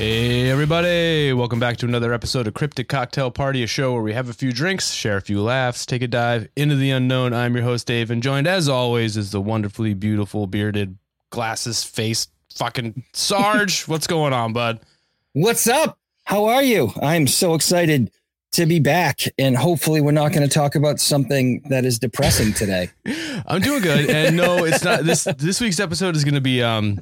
Hey everybody, welcome back to another episode of Cryptic Cocktail Party, a show where we have a few drinks, share a few laughs, take a dive into the unknown. I'm your host Dave, and joined as always is the wonderfully beautiful, bearded, glasses faced fucking Sarge. What's going on, bud? What's up? How are you? I'm so excited to be back, and hopefully we're not going to talk about something that is depressing today. I'm doing good, and no, it's not. This week's episode is going to be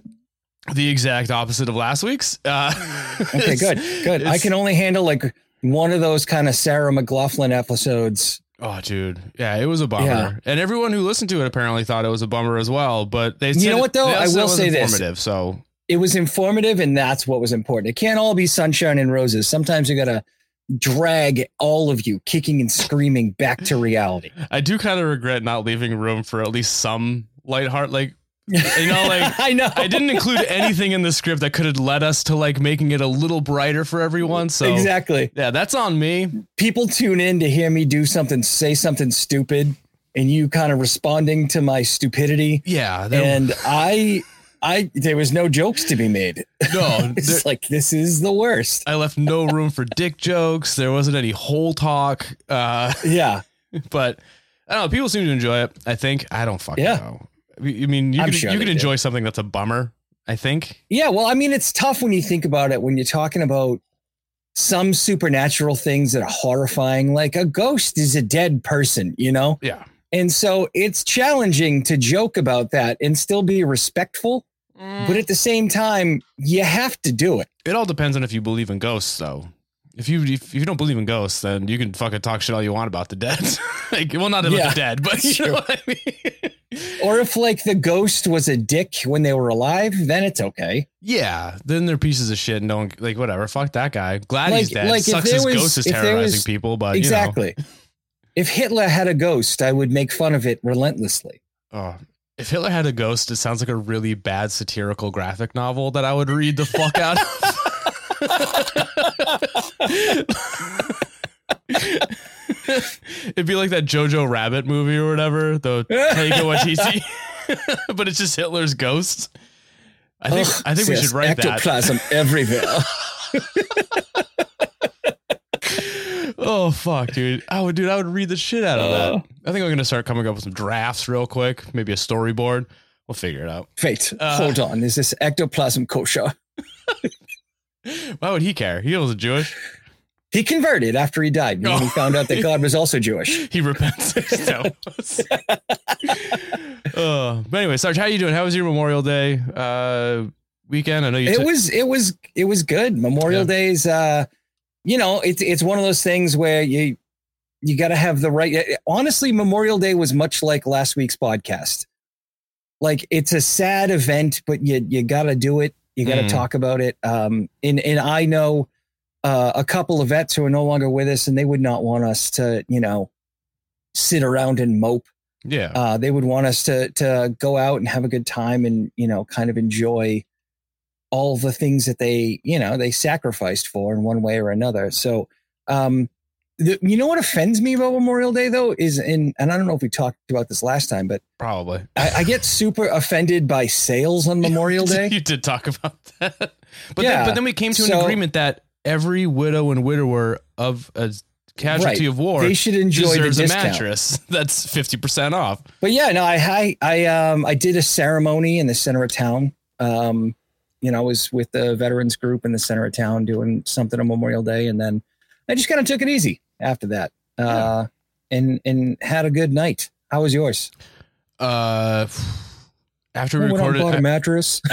the exact opposite of last week's. Okay, good. I can only handle like one of those kind of Sarah McLachlan episodes. Oh, dude. Yeah, it was a bummer. Yeah. And everyone who listened to it apparently thought it was a bummer as well. But they said, you know what, though? I will say this. So it was informative, and that's what was important. It can't all be sunshine and roses. Sometimes you got to drag all of you kicking and screaming back to reality. I do kind of regret not leaving room for at least some lightheart, like, you know, like I know I didn't include anything in the script that could have led us to like making it a little brighter for everyone. So exactly. Yeah, that's on me. People tune in to hear me say something stupid, and you kind of responding to my stupidity. Yeah. And I there was no jokes to be made. No, it's like, this is the worst. I left no room for dick jokes. There wasn't any whole talk. Yeah. But I don't know. People seem to enjoy it. I think. I don't fucking know. I mean, you can enjoy something that's a bummer, I think. Yeah, well, I mean, it's tough when you think about it, when you're talking about some supernatural things that are horrifying, like a ghost is a dead person, you know? Yeah. And so it's challenging to joke about that and still be respectful. But at the same time, you have to do it. It all depends on if you believe in ghosts, though. If you don't believe in ghosts, then you can fucking talk shit all you want about the dead. Like, well, not about the dead, but you know what I mean? Or if like the ghost was a dick when they were alive, then it's okay. Yeah, then they're pieces of shit and don't like whatever. Fuck that guy. Glad he's dead. Like sucks his ghost is terrorizing people, but exactly. You know. If Hitler had a ghost, I would make fun of it relentlessly. Oh, if Hitler had a ghost, it sounds like a really bad satirical graphic novel that I would read the fuck out of. It'd be like that Jojo Rabbit movie or whatever, the Taika Waititi, but it's just Hitler's ghost. I think we should write ectoplasm that. everywhere. Oh fuck, dude! I would read the shit out of that. I think I'm gonna start coming up with some drafts real quick, maybe a storyboard. We'll figure it out. Wait, hold on. Is this ectoplasm kosher? Why would he care? He wasn't Jewish. He converted after he died. When he found out that God was also Jewish. He repents. But anyway, Sarge, how you doing? How was your Memorial Day weekend? I know it was good. Memorial Day's you know, it's one of those things where you got to have the right. Honestly, Memorial Day was much like last week's podcast. Like, it's a sad event, but you got to do it. You got to talk about it. And I know a couple of vets who are no longer with us, and they would not want us to, you know, sit around and mope. Yeah. They would want us to go out and have a good time and, you know, kind of enjoy all the things that they sacrificed for in one way or another. So, you know what offends me about Memorial Day, though, and I don't know if we talked about this last time, but probably I get super offended by sales on Memorial Day. You did talk about that, but then we came to an agreement that every widow and widower of a casualty of war, they should enjoy deserves a mattress that's 50% off. But yeah, no, I did a ceremony in the center of town. You know, I was with the veterans group in the center of town doing something on Memorial Day. And then I just kind of took it easy after that and had a good night. How was yours? After we recorded, I bought a mattress.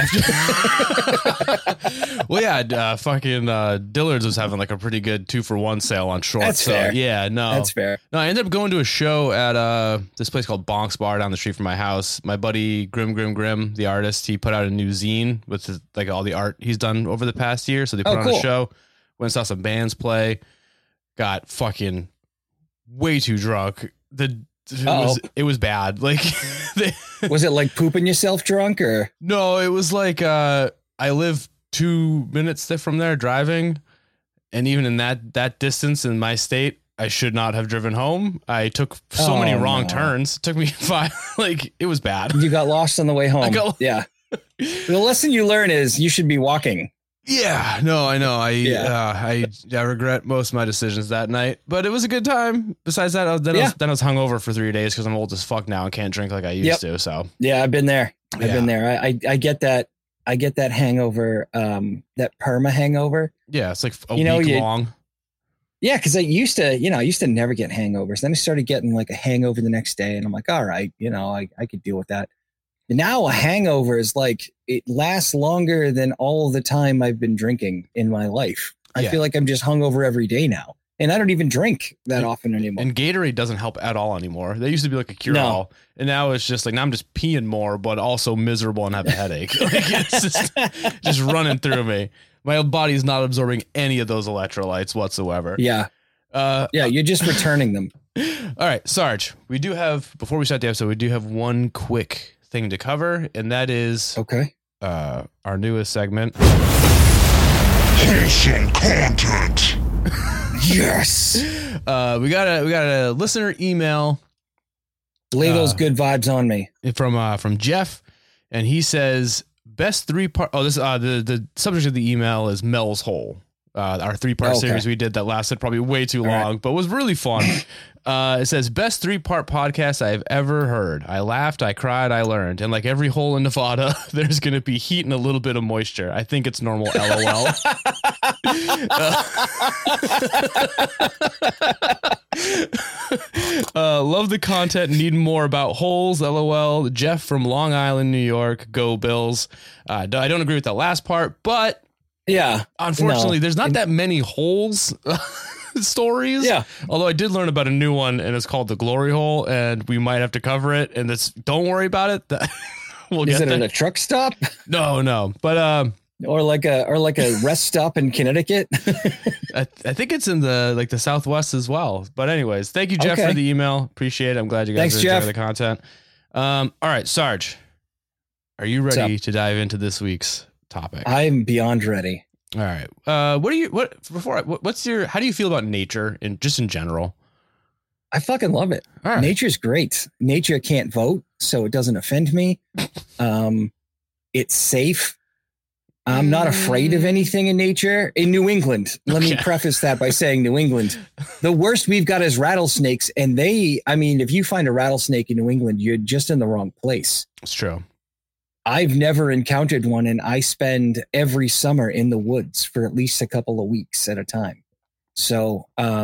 Well, yeah, fucking Dillard's was having like a pretty good 2-for-1 sale on shorts. That's fair. Yeah, no, that's fair. No, I ended up going to a show at this place called Bonk's Bar down the street from my house. My buddy Grim, the artist, he put out a new zine with like all the art he's done over the past year. So they put on a show. Went and saw some bands play. Got fucking way too drunk. It was bad. Like, was it like pooping yourself drunk or? No, it was like I live 2 minutes from there driving, and even in that distance in my state, I should not have driven home. I took so many wrong turns. It took me 5. Like, it was bad. You got lost on the way home. Yeah. The lesson you learn is you should be walking. Yeah, no, I know. I regret most of my decisions that night, but it was a good time. Besides that, I was hungover for 3 days because I'm old as fuck now and can't drink like I used to. So yeah, I've been there. I've been there. I get that. I get that hangover, that perma hangover. Yeah, it's like a week long. Yeah, because I used to never get hangovers. Then I started getting like a hangover the next day, and I'm like, all right, I could deal with that. But now a hangover is like, it lasts longer than all the time I've been drinking in my life. I feel like I'm just hungover every day now. And I don't even drink that often anymore. And Gatorade doesn't help at all anymore. They used to be like a cure-all. And now it's just like, now I'm just peeing more, but also miserable and have a headache. Like it's just running through me. My body's not absorbing any of those electrolytes whatsoever. Yeah. You're just returning them. All right, Sarge, before we start the episode, we do have one quick thing to cover, and that is our newest segment. Wholesome content. Yes. We got a listener email. Lay those good vibes on me. From Jeff, and he says best 3-part. Oh, this the subject of the email is Mel's Hole. Our 3-part series we did that lasted probably way too long, but was really fun. It says best 3-part podcast I've ever heard. I laughed, I cried, I learned. And like every hole in Nevada, there's going to be heat and a little bit of moisture. I think it's normal. LOL. Love the content. Need more about holes. LOL. Jeff from Long Island, New York. Go Bills. I don't agree with that last part, but yeah, unfortunately, there's not that many holes stories. Yeah. Although I did learn about a new one, and it's called the Glory Hole, and we might have to cover it. And don't worry about it. Is it at a truck stop? No. But or like a rest stop in Connecticut. I think it's in the Southwest as well. But anyways, thank you, Jeff, for the email. Appreciate it. I'm glad you guys enjoy the content. All right, Sarge, are you ready to dive into this week's topic? I'm beyond ready. All right. How do you feel about nature in general? I fucking love it. All right. Nature's great. Nature can't vote, so it doesn't offend me. It's safe. I'm not afraid of anything in nature. In New England, let me preface that by saying New England, the worst we've got is rattlesnakes. And if you find a rattlesnake in New England, you're just in the wrong place. It's true. I've never encountered one, and I spend every summer in the woods for at least a couple of weeks at a time. So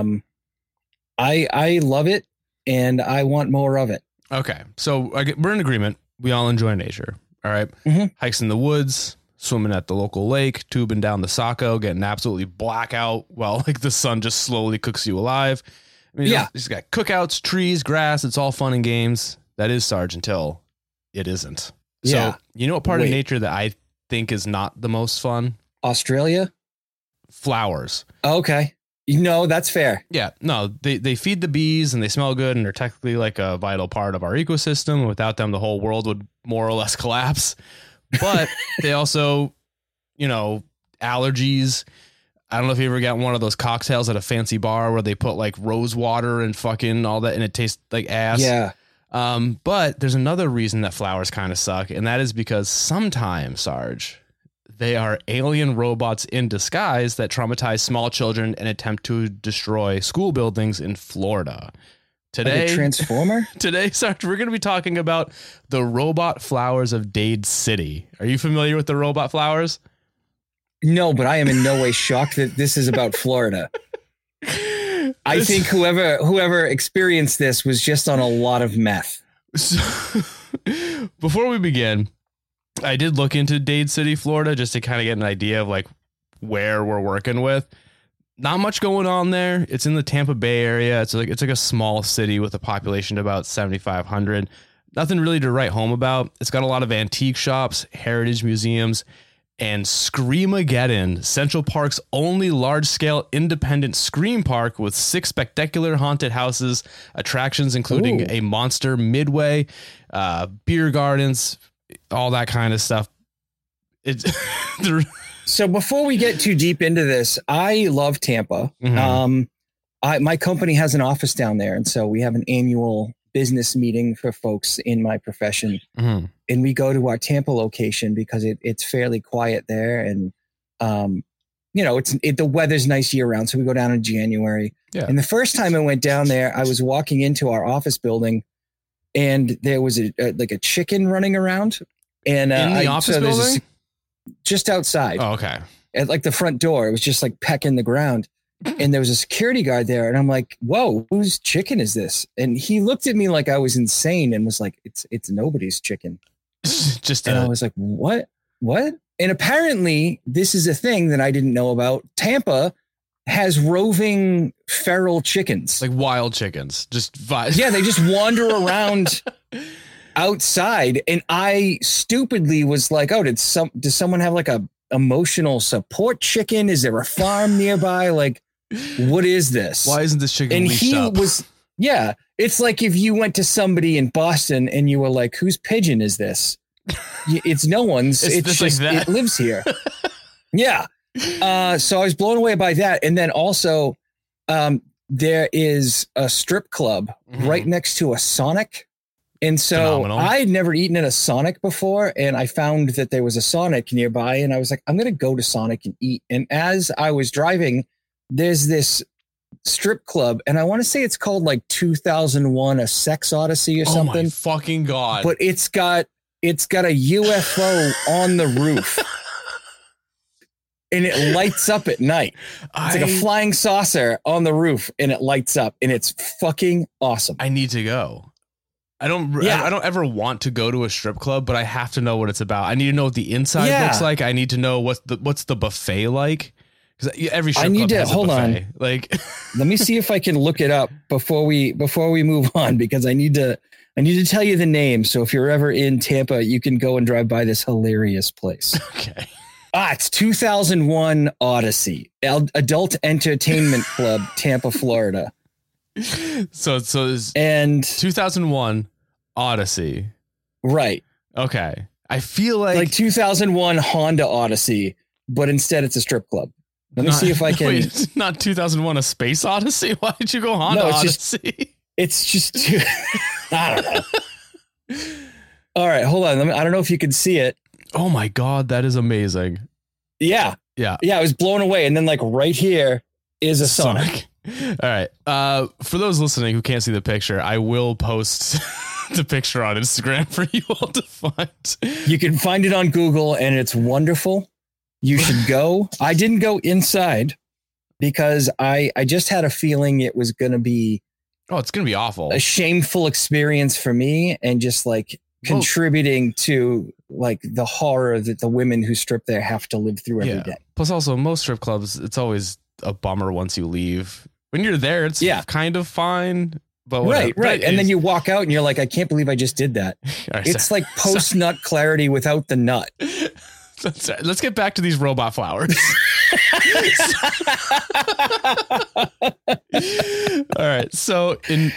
I love it, and I want more of it. Okay. So we're in agreement. We all enjoy nature. All right. Mm-hmm. Hikes in the woods, swimming at the local lake, tubing down the Saco, getting absolutely blackout while the sun just slowly cooks you alive. I mean, it's got cookouts, trees, grass. It's all fun and games. That is Sarge until it isn't. So, you know what part of nature that I think is not the most fun? Australia? Flowers. Okay. That's fair. Yeah. No, they feed the bees and they smell good and they're technically like a vital part of our ecosystem. Without them, the whole world would more or less collapse. But they also, allergies. I don't know if you ever got one of those cocktails at a fancy bar where they put like rose water and fucking all that and it tastes like ass. Yeah. But there's another reason that flowers kind of suck, and that is because sometimes, Sarge, they are alien robots in disguise that traumatize small children and attempt to destroy school buildings in Florida. Today, Transformer? Today, Sarge, we're going to be talking about the robot flowers of Dade City. Are you familiar with the robot flowers? No, but I am in no way shocked that this is about Florida. I think whoever experienced this was just on a lot of meth. So, before we begin, I did look into Dade City, Florida, just to kind of get an idea of like where we're working with. Not much going on there. It's in the Tampa Bay area. It's like a small city with a population of about 7,500. Nothing really to write home about. It's got a lot of antique shops, heritage museums, and Screamageddon, Central Park's only large-scale independent scream park with 6 spectacular haunted houses, attractions including a monster midway, beer gardens, all that kind of stuff. So before we get too deep into this, I love Tampa. Mm-hmm. My company has an office down there, and so we have an annual business meeting for folks in my profession. Mm-hmm. And we go to our Tampa location because it's fairly quiet there. And the weather's nice year round. So we go down in January. Yeah. And the first time I went down there, I was walking into our office building and there was a chicken running around. And in the office building? Just outside. Oh, okay. At like the front door. It was just like pecking the ground. And there was a security guard there. And I'm like, whoa, whose chicken is this? And he looked at me like I was insane and was like, it's nobody's chicken. And I was like, what? And apparently this is a thing that I didn't know about. Tampa has roving feral chickens. Like wild chickens. Yeah, they just wander around outside. And I stupidly was like, oh, does someone have like a emotional support chicken? Is there a farm nearby? Like, what is this? Why isn't this chicken leashed up? It's like if you went to somebody in Boston and you were like, whose pigeon is this? It's no one's. It's just, like it lives here. Yeah. So I was blown away by that. And then also there is a strip club right next to a Sonic. And so phenomenal. I had never eaten at a Sonic before, and I found that there was a Sonic nearby, and I was like, I'm going to go to Sonic and eat. And as I was driving, there's this strip club, and I want to say it's called like 2001 A Sex Odyssey or something. Oh my fucking God. But it's got a UFO on the roof. And it lights up at night. It's like a flying saucer on the roof, and it lights up, and it's fucking awesome. I need to go. I don't ever want to go to a strip club, but I have to know what it's about. I need to know what the inside looks like. I need to know what's the buffet like. Because every strip club has a buffet. Hold on. Like, let me see if I can look it up before we move on, because I need to tell you the name. So if you're ever in Tampa, you can go and drive by this hilarious place. Okay. It's 2001 Odyssey, Adult Entertainment Club, Tampa, Florida. So and 2001 Odyssey. Right. Okay. I feel like 2001 Honda Odyssey, but instead it's a strip club. Let me see if I can. Wait, it's not 2001 A Space Odyssey. Why did you go Honda Odyssey? It's just I don't know. All right, hold on. I don't know if you can see it. Oh my God, that is amazing. Yeah. I was blown away. And then like right here is a Sonic. All right. For those listening who can't see the picture, I will post the picture on Instagram for you all to find. You can find it on Google, and it's wonderful. You should go. I didn't go inside because I just had a feeling it was going to be. Oh, it's going to be awful. A shameful experience for me, and just like contributing to like the horror that the women who strip there have to live through every day. Plus also most strip clubs, it's always a bummer once you leave. When you're there, it's kind of fine. But right. And then you walk out and you're like, I can't believe I just did that. Right, it's like post-nut clarity without the nut. Let's get back to these robot flowers. All right. In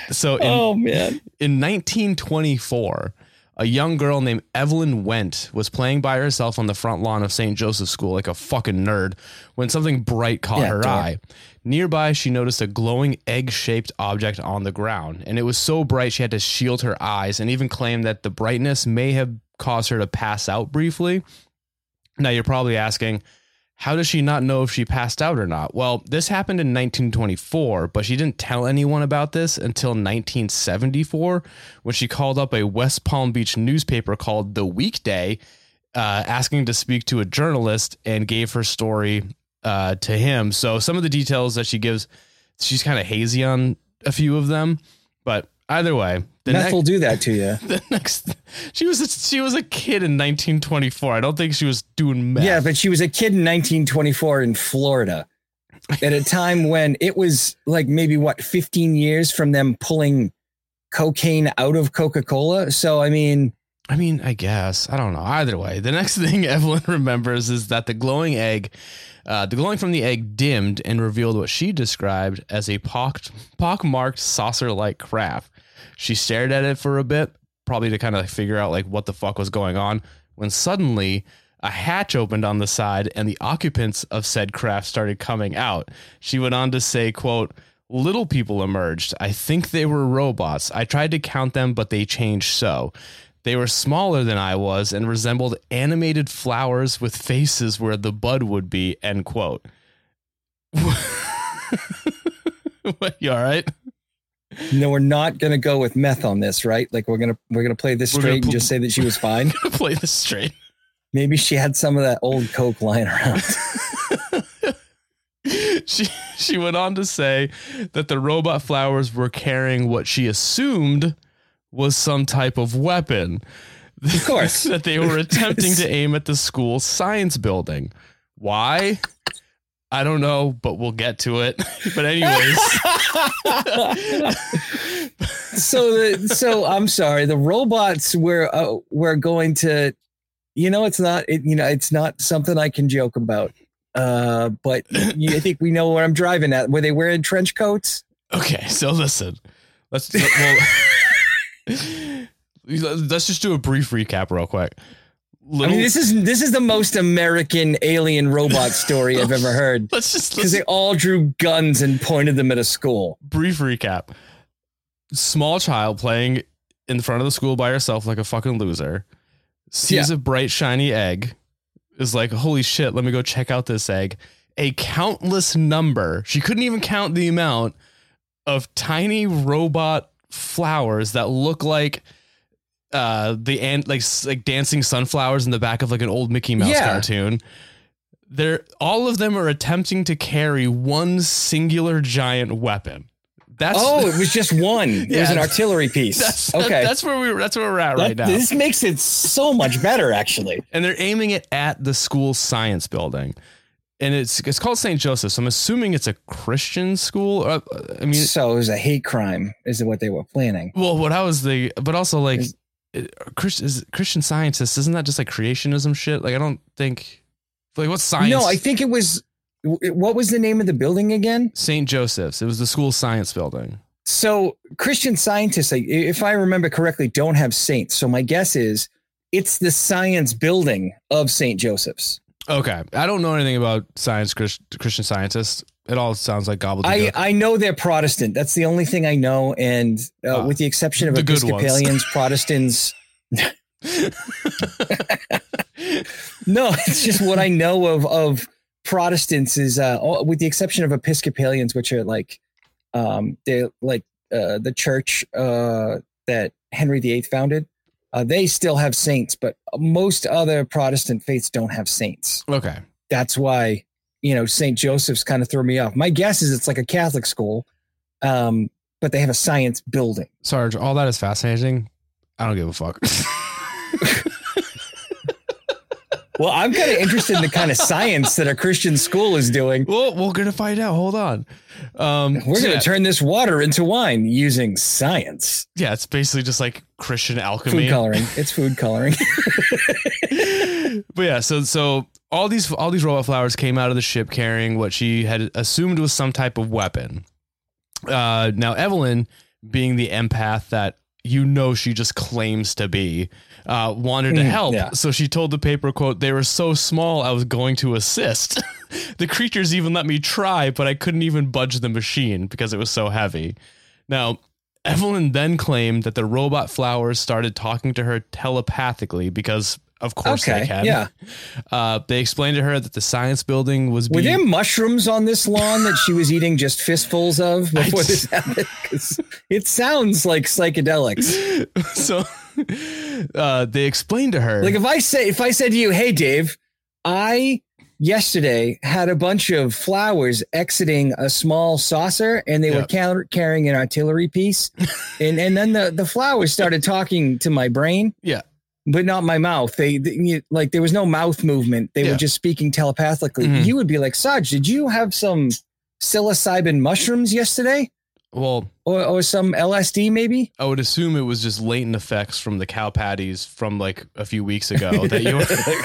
1924, a young girl named Evelyn Wendt was playing by herself on the front lawn of St. Joseph's School like a fucking nerd when something bright caught her eye. Nearby, she noticed a glowing egg-shaped object on the ground, and it was so bright she had to shield her eyes, and even claimed that the brightness may have caused her to pass out briefly. Now, you're probably asking, how does she not know if she passed out or not? Well, this happened in 1924, but she didn't tell anyone about this until 1974, when she called up a West Palm Beach newspaper called The Weekday, asking to speak to a journalist, and gave her story to him. So some of the details that she gives, she's kind of hazy on a few of them, but either way, meth will do that to you. She was a kid in 1924. I don't think she was doing meth. Yeah, but she was a kid in 1924 in Florida at a time when it was like maybe 15 years from them pulling cocaine out of Coca-Cola. So, I mean, I guess. I don't know. Either way, the next thing Evelyn remembers is that the glowing from the egg dimmed and revealed what she described as a pockmarked saucer-like craft. She stared at it for a bit, probably to kind of figure out like what the fuck was going on, when suddenly a hatch opened on the side and the occupants of said craft started coming out. She went on to say, quote, "Little people emerged. I think they were robots. I tried to count them, but they changed so. They were smaller than I was and resembled animated flowers with faces where the bud would be, end quote. You all right? No, we're not going to go with meth on this, right? Like we're going to play this straight and just say that she was fine. Play this straight. Maybe she had some of that old Coke lying around. She went on to say that the robot flowers were carrying what she assumed was some type of weapon. Of course. That they were attempting to aim at the school science building. Why? I don't know, but we'll get to it. But anyways. So I'm sorry. The robots were going to, it's not something I can joke about. But I think we know where I'm driving at. Were they wearing trench coats? Okay, so listen. Let's just do a brief recap real quick. This is the most American alien robot story I've ever heard. Because they all drew guns and pointed them at a school. Brief recap. Small child playing in front of the school by herself like a fucking loser. Sees a bright, shiny egg. Is like, holy shit, let me go check out this egg. A countless number. She couldn't even count the amount of tiny robot flowers that look like like dancing sunflowers in the back of like an old Mickey Mouse cartoon. All of them are attempting to carry one singular giant weapon. It was just one. It was an artillery piece. That's where we're at right now. This makes it so much better, actually. And they're aiming it at the school science building. And it's called St. Joseph's. So I'm assuming it's a Christian school. So it was a hate crime, is what they were planning. Well, but also like Christian scientists, isn't that just like creationism shit? Like, I don't think, like, what's science? No, I think it was, what was the name of the building again? St. Joseph's. It was the school science building. So Christian scientists, if I remember correctly, don't have saints. So my guess is it's the science building of St. Joseph's. Okay. I don't know anything about Christian scientists. It all sounds like gobbledygook. I know they're Protestant. That's the only thing I know. And with the exception of Episcopalians, Protestants. No, it's just what I know of Protestants is with the exception of Episcopalians, which are like they're like the church that Henry VIII founded. They still have saints, but most other Protestant faiths don't have saints. Okay. That's why, St. Joseph's kind of threw me off. My guess is it's like a Catholic school, but they have a science building. Sarge, all that is fascinating. I don't give a fuck. Well, I'm kind of interested in the kind of science that a Christian school is doing. Well, we're going to find out. Hold on. We're going to turn this water into wine using science. Yeah, it's basically just like Christian alchemy. Food coloring. It's food coloring. But yeah, so all these robot flowers came out of the ship carrying what she had assumed was some type of weapon. Now, Evelyn, being the empath that she just claims to be, wanted to help. Yeah. So she told the paper, quote, "They were so small, I was going to assist. The creatures even let me try, but I couldn't even budge the machine because it was so heavy." Now, Evelyn then claimed that the robot flowers started talking to her telepathically because, of course, they can. Yeah. They explained to her that the science building was Were there mushrooms on this lawn that she was eating just fistfuls of before this happened? Because it sounds like psychedelics. So they explained to her. Like if I said to you, "Hey, Dave, I yesterday had a bunch of flowers exiting a small saucer and they were carrying an artillery piece." and then the flowers started talking to my brain. Yeah. But not my mouth. They like there was no mouth movement. They were just speaking telepathically. Mm-hmm. You would be like, "Sarge, did you have some psilocybin mushrooms yesterday? Well, or some LSD maybe?" I would assume it was just latent effects from the cow patties from like a few weeks ago that you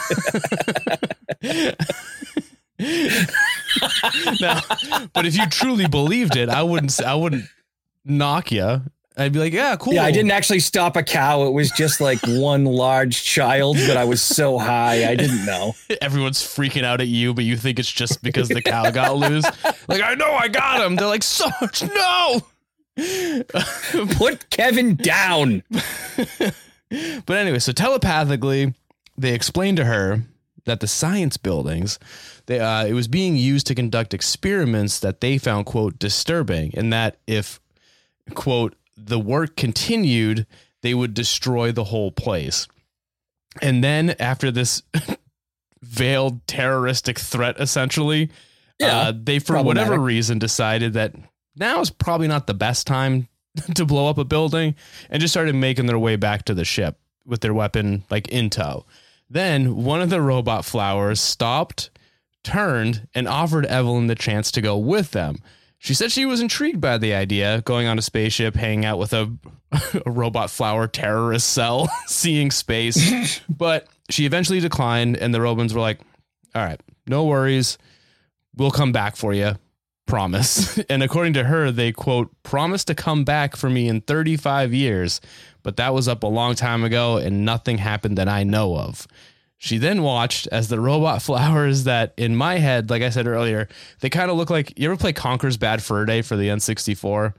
now, but if you truly believed it, I wouldn't knock you. I'd be like, "Yeah, cool." Yeah, I didn't actually stop a cow. It was just like one large child, but I was so high, I didn't know. Everyone's freaking out at you, but you think it's just because the cow got loose. Like, "I know I got him." They're like, "Sarge, no!" Put Kevin down. But anyway, so telepathically, they explained to her that the science buildings, it was being used to conduct experiments that they found, quote, disturbing, and that if, quote, the work continued, they would destroy the whole place. And then after this veiled terroristic threat, essentially, they, for whatever reason, decided that now is probably not the best time to blow up a building, and just started making their way back to the ship with their weapon like in tow. Then one of the robot flowers stopped, turned, and offered Evelyn the chance to go with them. She said she was intrigued by the idea, going on a spaceship, hanging out with a robot flower terrorist cell, seeing space. But she eventually declined, and the Robins were like, all right, no worries. We'll come back for you. Promise. And according to her, they, quote, promised to come back for me in 35 years, but that was up a long time ago and nothing happened that I know of. She then watched as the robot flowers that, in my head, like I said earlier, they kind of look like, you ever play Conker's Bad Fur Day for the N64?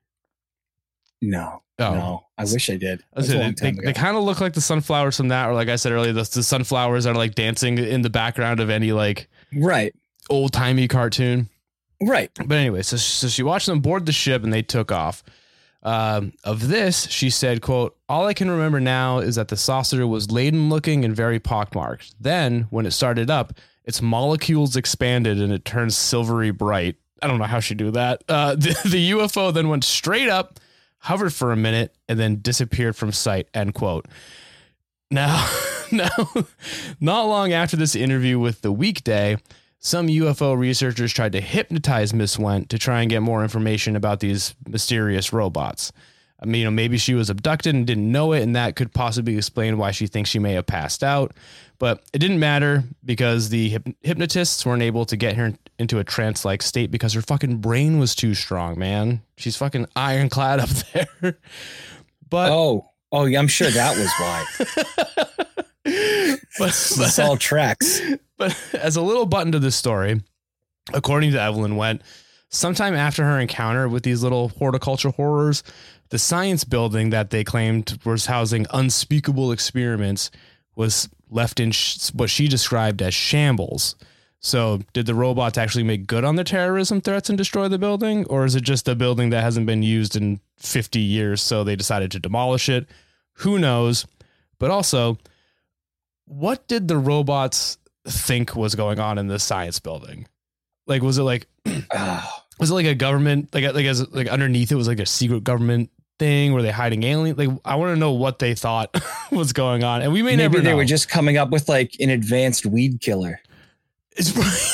No. I wish I did. They kind of look like the sunflowers from that, or like I said earlier, the sunflowers are like dancing in the background of any like old timey cartoon. Right. But anyway, so she watched them board the ship and they took off. Of this, she said, quote, all I can remember now is that the saucer was laden looking and very pockmarked. Then when it started up, its molecules expanded and it turned silvery bright. I don't know how she do that. The UFO then went straight up, hovered for a minute, and then disappeared from sight, end quote. Now, not long after this interview with The Weekday, some UFO researchers tried to hypnotize Miss Went to try and get more information about these mysterious robots. I mean, maybe she was abducted and didn't know it, and that could possibly explain why she thinks she may have passed out. But it didn't matter because the hypnotists weren't able to get her into a trance-like state because her fucking brain was too strong, man. She's fucking ironclad up there. But oh, I'm sure that was why. This all tracks. But as a little button to this story, according to Evelyn Went, sometime after her encounter with these little horticulture horrors, the science building that they claimed was housing unspeakable experiments was left in what she described as shambles. So did the robots actually make good on their terrorism threats and destroy the building? Or is it just a building that hasn't been used in 50 years, so they decided to demolish it? Who knows? But also, what did the robots think was going on in this science building? Like, was it like, was it like a government, like underneath it was like a secret government thing? Were they hiding alien? Like, I want to know what they thought was going on. And we may never know. Maybe they were just coming up with like an advanced weed killer. It's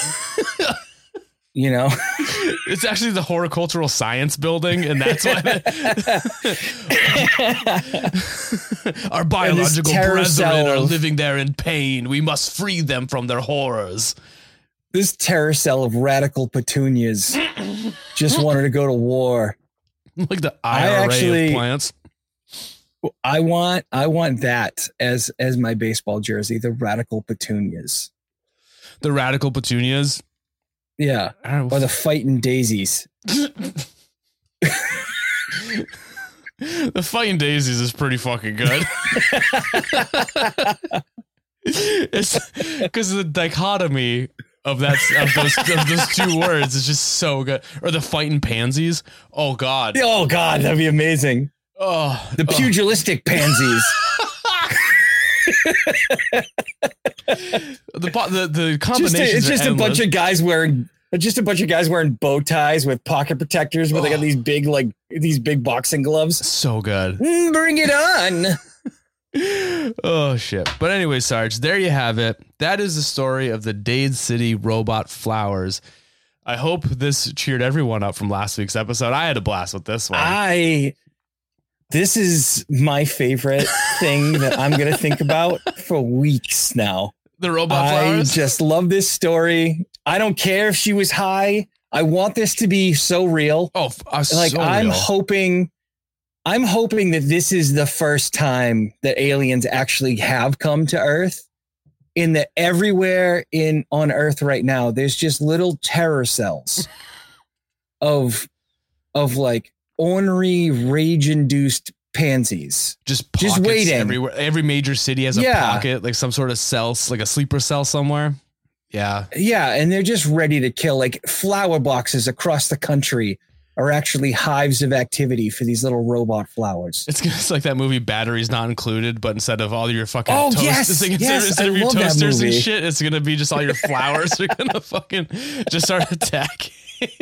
you know, it's actually the horticultural science building, and that's why our biological brethren are living there in pain. We must free them from their horrors. This terror cell of radical petunias just wanted to go to war. Like the IRA of plants. I want that as my baseball jersey, the radical petunias. The radical petunias? Yeah. Or the fighting daisies. The fighting daisies is pretty fucking good. It's because the dichotomy of those two words is just so good. Or the fighting pansies. Oh God, that'd be amazing. The pugilistic pansies. The combination. It's just a bunch of guys wearing bow ties with pocket protectors, where they got these big boxing gloves. So good. Bring it on. Oh shit. But anyway, Sarge, there you have it. That is the story of the Dade City robot flowers. I hope this cheered everyone up from last week's episode. I had a blast with this one. This is my favorite thing that I'm going to think about for weeks now. The robot flowers? I just love this story. I don't care if she was high. I want this to be so real. Oh, like so I'm hoping that this is the first time that aliens actually have come to Earth. In that everywhere on Earth right now, there's just little terror cells of like ornery, rage-induced pansies. Just waiting everywhere. Every major city has a pocket, like some sort of cell, like a sleeper cell somewhere. Yeah. Yeah. And they're just ready to kill. Like flower boxes across the country are actually hives of activity for these little robot flowers. It's like that movie Batteries Not Included, but instead of all your fucking instead of your toasters and shit, it's going to be just all your flowers are going to fucking just start attacking.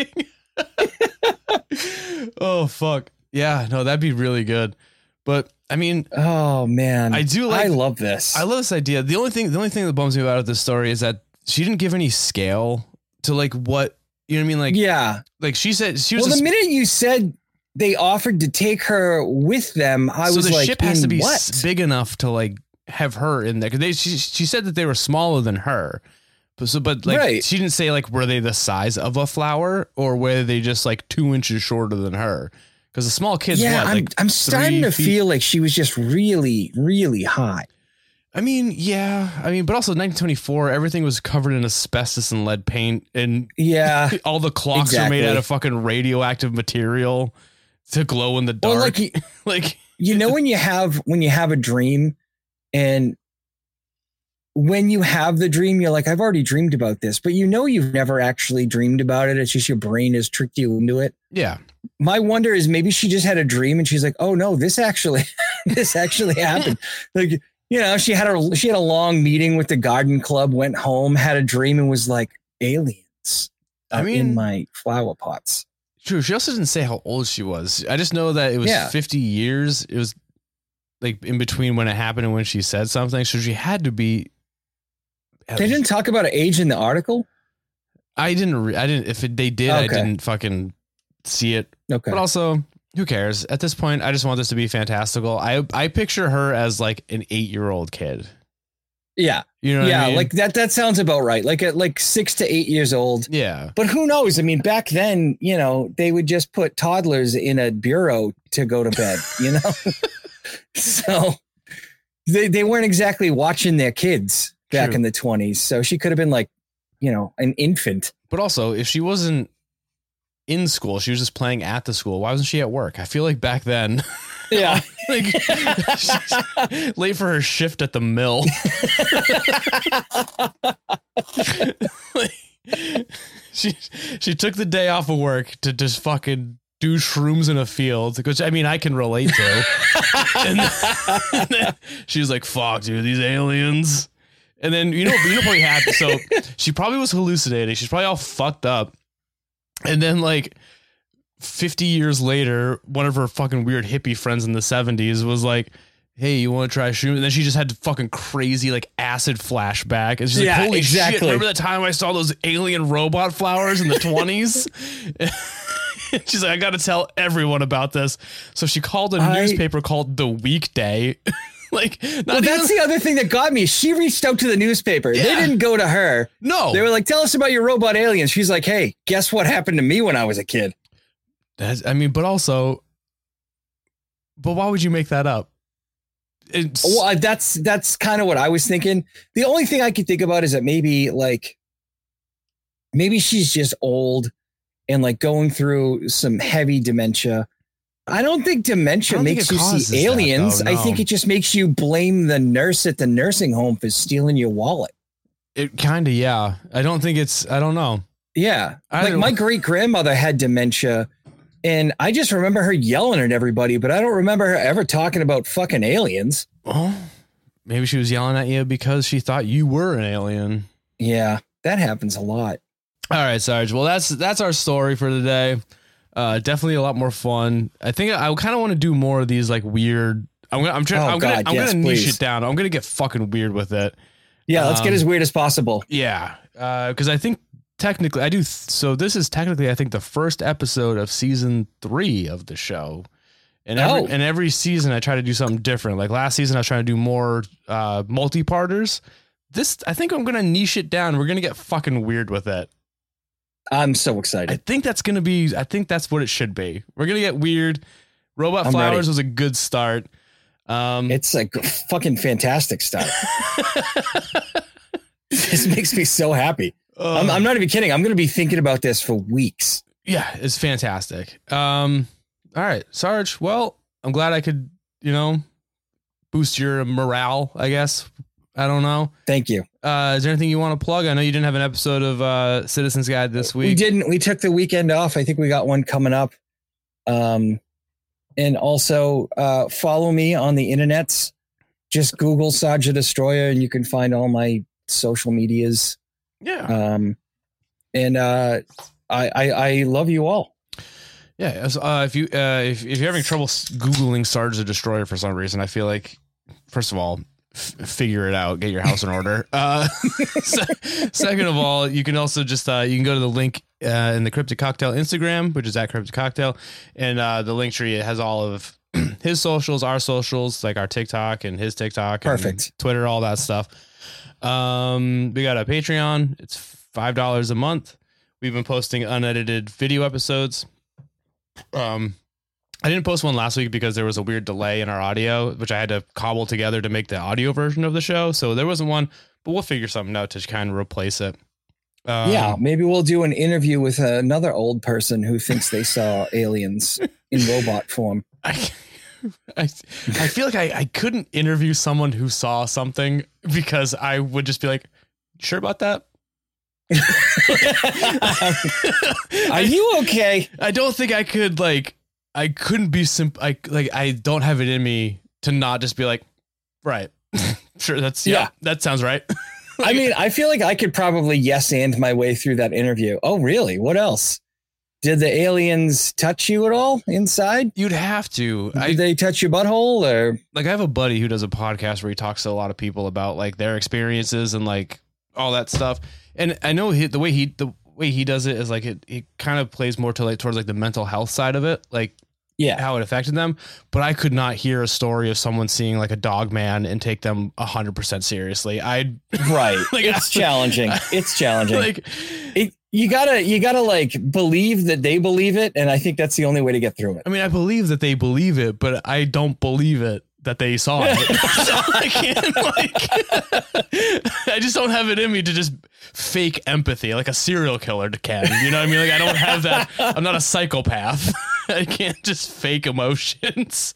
Oh, fuck. Yeah, no, that'd be really good. But I mean, oh man, I love this. I love this idea. The only thing that bums me about this story is that she didn't give any scale to like what, you know what I mean? Like, yeah, like she said, she was. Well, the minute you said they offered to take her with them, I was like, the ship has to be big enough to like have her in there. Cause she said that they were smaller than her. But like, she didn't say like, were they the size of a flower or were they just like 2 inches shorter than her? Because the small kids, I'm starting to feel like she was just really, really high. I mean, but also 1924, everything was covered in asbestos and lead paint, and all the clocks are made out of fucking radioactive material to glow in the dark. Well, like you know, when you have a dream, and when you have the dream, you're like, I've already dreamed about this, but you know you've never actually dreamed about it. It's just your brain has tricked you into it. Yeah. My wonder is maybe she just had a dream and she's like, oh no, this actually happened. Like, you know, she had a long meeting with the garden club, went home, had a dream, and was like, aliens in my flower pots. True. She also didn't say how old she was. I just know that it was 50 years. It was like in between when it happened and when she said something. So she had to be. They didn't talk about her age in the article. I didn't. If they did, I didn't fucking see it. Okay. But also, who cares? At this point, I just want this to be fantastical. I picture her as like an 8-year-old kid. Yeah. You know what I mean? Like that sounds about right. Like at 6 to 8 years old. Yeah. But who knows? I mean, back then, you know, they would just put toddlers in a bureau to go to bed, you know? So they weren't exactly watching their kids back in the 20s. So she could have been like, you know, an infant. But also, if she wasn't in school, she was just playing at the school. Why wasn't she at work? I feel like back then, like she's late for her shift at the mill. She took the day off of work to just fucking do shrooms in a field, which I mean I can relate to. and then she was like, "Fuck, dude, these aliens." And then you know what happened. So she probably was hallucinating. She's probably all fucked up. And then like 50 years later, one of her fucking weird hippie friends in the 70s was like, hey, you want to try shrooms? And then she just had fucking crazy like acid flashback. And she's like, holy shit, remember that time I saw those alien robot flowers in the 20s? She's like, I got to tell everyone about this. So she called a newspaper called The Weekday. That's the other thing that got me. She reached out to the newspaper. Yeah. They didn't go to her. No. They were like, tell us about your robot aliens. She's like, hey, guess what happened to me when I was a kid? But why would you make that up? Well, that's kind of what I was thinking. The only thing I could think about is that maybe she's just old and like going through some heavy dementia. I don't think dementia makes you see aliens. No. I think it just makes you blame the nurse at the nursing home for stealing your wallet. It kind of, yeah. I don't know. Yeah. My great grandmother had dementia and I just remember her yelling at everybody, but I don't remember her ever talking about fucking aliens. Well, maybe she was yelling at you because she thought you were an alien. Yeah, that happens a lot. All right, Sarge. Well, that's our story for today. Definitely a lot more fun. I think I kind of want to do more of these like weird. I'm gonna niche it down. I'm gonna get fucking weird with it. Yeah, let's get as weird as possible. Yeah, because I think technically I do. So this is technically I think the first episode of season 3 of the show. And every season I try to do something different. Like last season I was trying to do more multi-parters. This I think I'm gonna niche it down. We're gonna get fucking weird with it. I'm so excited. I think that's what it should be. We're going to get weird. Robot Flowers was a good start. It's a fucking fantastic start. This makes me so happy. I'm not even kidding. I'm going to be thinking about this for weeks. Yeah, it's fantastic. All right, Sarge. Well, I'm glad I could boost your morale, I guess. I don't know. Thank you. Is there anything you want to plug? I know you didn't have an episode of Citizens Guide this week. We didn't. We took the weekend off. I think we got one coming up. And also follow me on the internets. Just Google Sarge the Destroyer and you can find all my social medias. Yeah. And I love you all. Yeah. If you're having trouble Googling Sarge the Destroyer for some reason, I feel like, first of all, figure it out, get your house in order. Second of all, you can also just you can go to the link in the Cryptic Cocktail Instagram, which is at Cryptic Cocktail, and the link tree has all of his socials, our socials, like our TikTok and his TikTok, perfect, Twitter, all that stuff. We got a Patreon. It's $5 a month. We've been posting unedited video episodes. I didn't post one last week because there was a weird delay in our audio, which I had to cobble together to make the audio version of the show. So there wasn't one, but we'll figure something out to kind of replace it. Yeah, maybe we'll do an interview with another old person who thinks they saw aliens in robot form. I feel like I couldn't interview someone who saw something because I would just be like, sure about that? Are you okay? I don't think I could, I couldn't be I don't have it in me to not just be like, right. Sure. That sounds right. I mean, I feel like I could probably yes and my way through that interview. Oh, really? What else? Did the aliens touch you at all inside? You'd have to. Did they touch your butthole or? I have a buddy who does a podcast where he talks to a lot of people about their experiences and all that stuff. And I know the way he does it is it kind of plays more to towards the mental health side of it. How it affected them. But I could not hear a story of someone seeing a dog man and take them 100% seriously. Right. It's challenging. It's challenging. You gotta believe that they believe it. And I think that's the only way to get through it. I mean, I believe that they believe it, but I don't believe it that they saw it. So I can't I just don't have it in me to just fake empathy like a serial killer can. You know what I mean? I don't have that. I'm not a psychopath. I can't just fake emotions.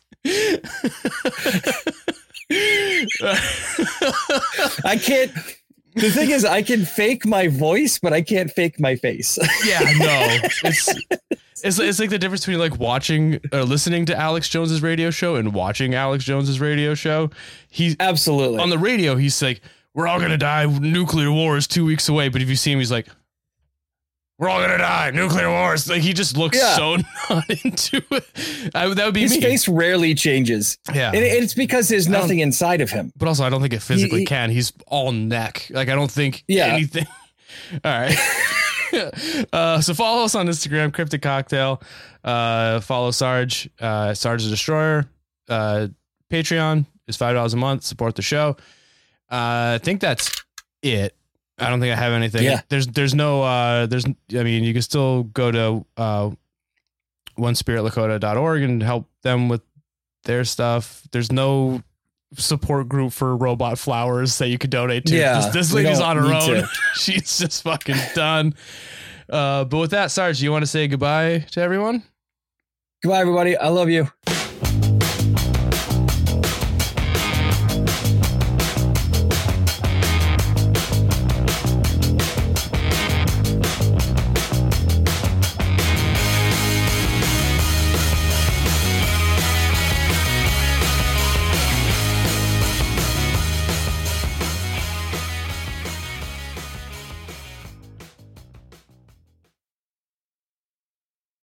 I can't. The thing is, I can fake my voice, but I can't fake my face. Yeah, no. It's like the difference between watching or listening to Alex Jones's radio show and watching Alex Jones's radio show. He's absolutely on the radio. He's like, we're all going to die. Nuclear war is 2 weeks away. But if you see him, he's like, we're all going to die. Nuclear wars. He just looks so not into it. That would be his me. His face rarely changes. Yeah. And it's because there's nothing inside of him. But also, I don't think it physically can. He's all neck. I don't think anything. All right. So follow us on Instagram, Cryptic Cocktail. Follow Sarge, Sarge the Destroyer. Patreon is $5 a month. Support the show. I think that's it. I don't think I have anything. Yeah. There's no, I mean, you can still go to onespiritlakota.org and help them with their stuff. There's no support group for robot flowers that you could donate to. Yeah. This lady's on her own. She's just fucking done. But with that, Sarge, do you want to say goodbye to everyone? Goodbye, everybody. I love you.